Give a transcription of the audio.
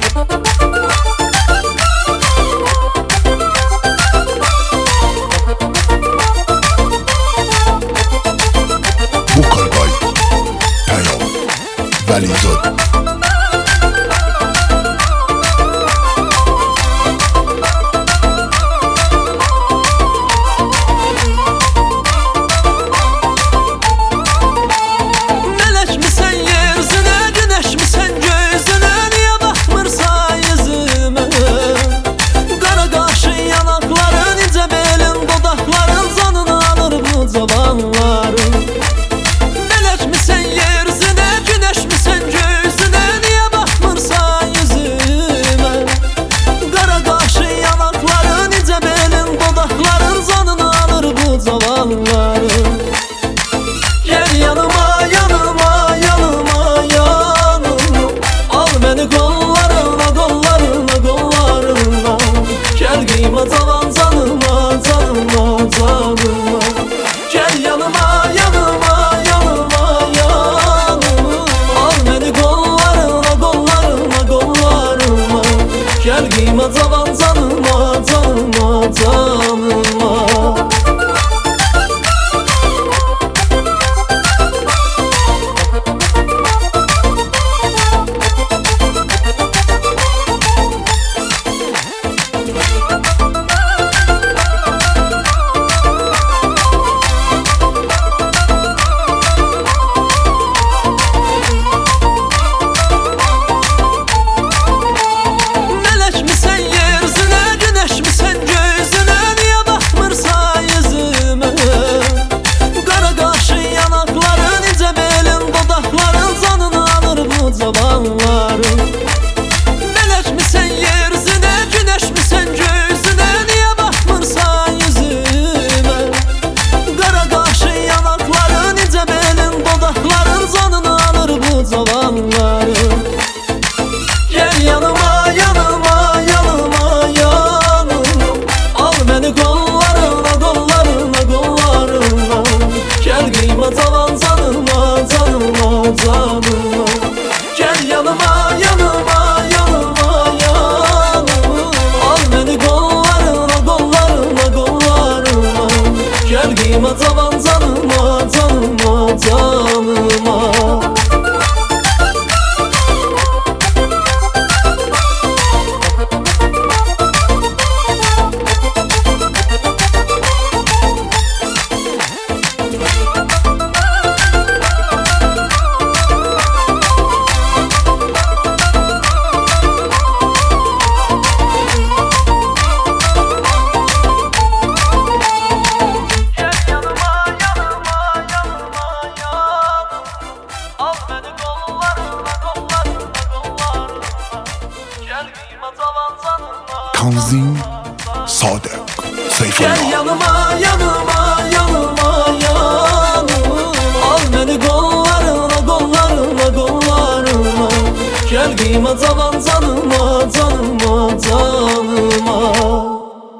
Bukalbay Peyam Velizad Zaman tanıma, tanıma, tanıma. Gel yanıma, yanıma, yanıma, yanıma. Al beni kollarına, kollarına, kollarına. Gel giyme zaman tanıma, tanıma, tanıma. Zamanlarım melek misin yeryüzüne, güneş misin göğsüne? Niye bakmırsan yüzüme? Qara qaşı yanakların, incə belin dodaqların canını alır bu zamanlarım. Gel yanıma, yanıma, yanıma, yanıma. Al beni kollarına, kollarına, kollarına. Gel giyme tavan canıma, canıma, canıma. Gel yanıma, yanıma, yanıma, yanıma. Al beni kollarına, kollarına, kollarına. Gel giyme tavan canıma, canıma, canıma. Tanzim Sadık Seyfullah. Gel yanıma, yanıma, yanıma, yanıma. Al beni kollarına, kollarına, kollarına. Gel giyme tavan